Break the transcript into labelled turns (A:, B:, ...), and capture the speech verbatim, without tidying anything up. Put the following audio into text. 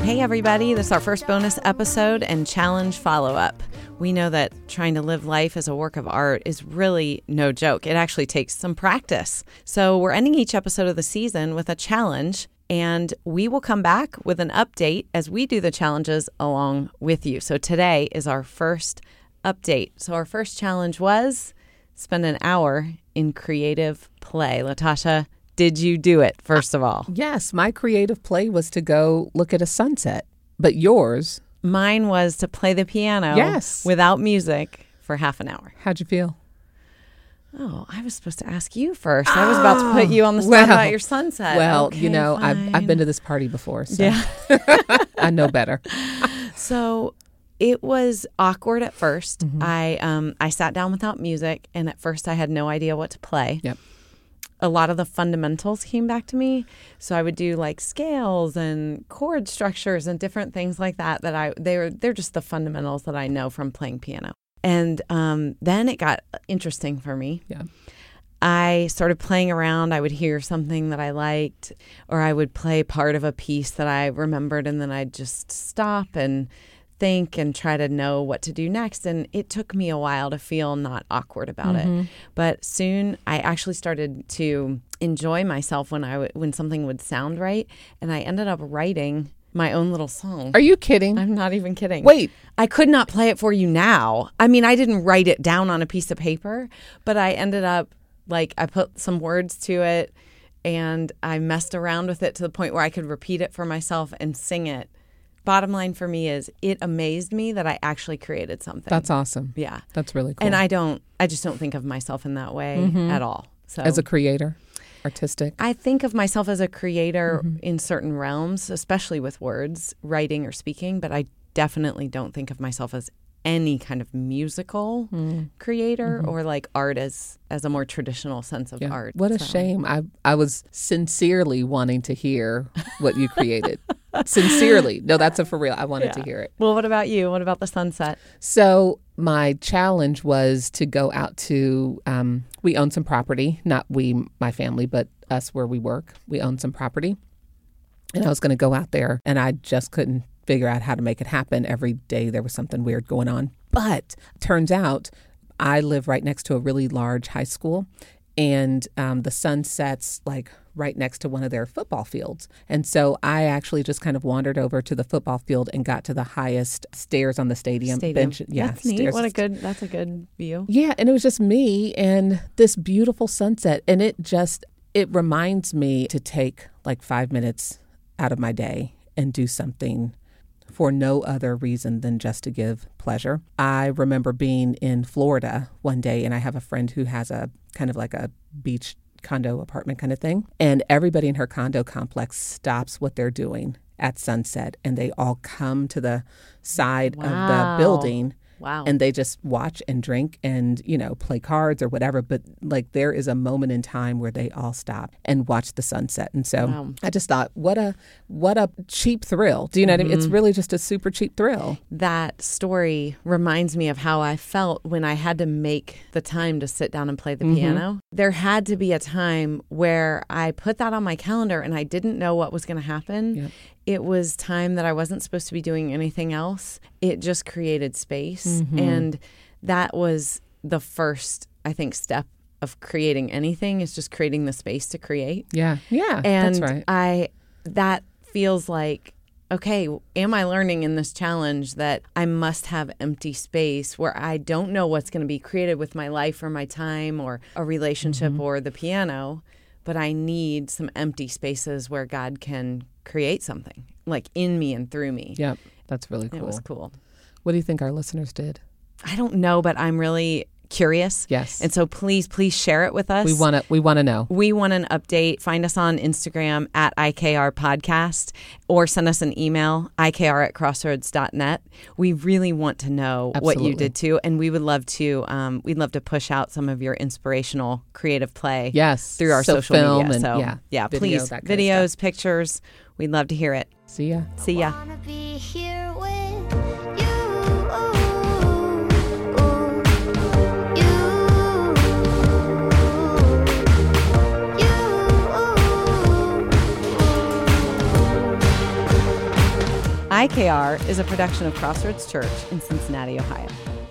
A: Hey everybody, this is our first bonus episode and challenge follow-up. We know that trying to live life as a work of art is really no joke. It actually takes some practice. So we're ending each episode of the season with a challenge, and we will come back with an update as we do the challenges along with you. So today is our first update. So our first challenge was spend an hour in creative play. Latasha, did you do it, first of all?
B: Yes, my creative play was to go look at a sunset. But yours?
A: Mine was to play the piano
B: yes.
A: without music for half an hour.
B: How'd you feel?
A: Oh, I was supposed to ask you first. I was about to put you on the spot
B: well,
A: about your sunset.
B: Well,
A: okay,
B: you know,
A: fine.
B: I've, I've been to this party before, so
A: yeah.
B: I know better.
A: So it was awkward at first.
B: Mm-hmm.
A: I um I sat down without music, and at first I had no idea what to play.
B: Yep.
A: A lot of the fundamentals came back to me. So I would do like scales and chord structures and different things like that that I they were they're just the fundamentals that I know from playing piano. And um, then it got interesting for me.
B: Yeah.
A: I started playing around. I would hear something that I liked, or I would play part of a piece that I remembered, and then I'd just stop and think and try to know what to do next. And it took me a while to feel not awkward about
B: mm-hmm.
A: it. But soon I actually started to enjoy myself when I w- when something would sound right. And I ended up writing my own little song.
B: Are you kidding?
A: I'm not even kidding.
B: Wait.
A: I could not play it for you now. I mean, I didn't write it down on a piece of paper, but I ended up, like, I put some words to it and I messed around with it to the point where I could repeat it for myself and sing it. Bottom line for me is it amazed me that I actually created something.
B: That's awesome.
A: Yeah.
B: That's really cool.
A: And I don't, I just don't think of myself in that way
B: mm-hmm.
A: at all. So
B: as a creator, artistic?
A: I think of myself as a creator
B: mm-hmm.
A: in certain realms, especially with words, writing or speaking, but I definitely don't think of myself as any kind of musical mm. creator mm-hmm. or like art as, as a more traditional sense of
B: yeah.
A: art.
B: What a
A: so.
B: shame. I I was sincerely wanting to hear what you created. Sincerely. No, that's a for real. I wanted
A: yeah.
B: to hear it.
A: Well, what about you? What about the sunset?
B: So my challenge was to go out to, um, we own some property, not we, my family, but us where we work. We own some property. And I was going to go out there, and I just couldn't figure out how to make it happen. Every day there was something weird going on. But turns out I live right next to a really large high school, and um, the sun sets like right next to one of their football fields. And so I actually just kind of wandered over to the football field and got to the highest stairs on the stadium,
A: stadium.
B: bench. Yeah,
A: that's neat.
B: Stairs.
A: What a good, that's a good view.
B: Yeah, and it was just me and this beautiful sunset. And it just, it reminds me to take like five minutes out of my day and do something for no other reason than just to give pleasure. I remember being in Florida one day, and I have a friend who has a kind of like a beach condo apartment kind of thing. And everybody in her condo complex stops what they're doing at sunset, and they all come to the side
A: wow.
B: of the building.
A: Wow.
B: And they just watch and drink and, you know, play cards or whatever. But like there is a moment in time where they all stop and watch the sunset. And so wow. I just thought, what a what a cheap thrill. Do you know mm-hmm. what I mean? It's really just a super cheap thrill.
A: That story reminds me of how I felt when I had to make the time to sit down and play the mm-hmm. piano. There had to be a time where I put that on my calendar and I didn't know what was going to happen. Yep. It was time that I wasn't supposed to be doing anything else. It just created space. Mm-hmm. And that was the first, I think, step of creating anything is just creating the space to create.
B: Yeah. Yeah.
A: And
B: that's right.
A: I, that feels like, okay, am I learning in this challenge that I must have empty space where I don't know what's going to be created with my life or my time or a relationship mm-hmm. or the piano, but I need some empty spaces where God can create something like in me and through me.
B: Yep. That's really cool.
A: It was cool.
B: What do you think our listeners did?
A: I don't know, but I'm really curious.
B: Yes.
A: And so please, please share it with us.
B: We want to we want to know.
A: We want an update. Find us on Instagram at I K R Podcast or send us an email, I K R at crossroads dot net. We really want to know
B: Absolutely.
A: what you did too. And we would love to um, we'd love to push out some of your inspirational creative play
B: yes.
A: through our
B: so
A: social
B: film
A: media.
B: And,
A: so
B: yeah,
A: yeah,
B: video,
A: please. Videos, pictures. We'd love to hear it.
B: See ya.
A: See ya. I K R is a production of Crossroads Church in Cincinnati, Ohio.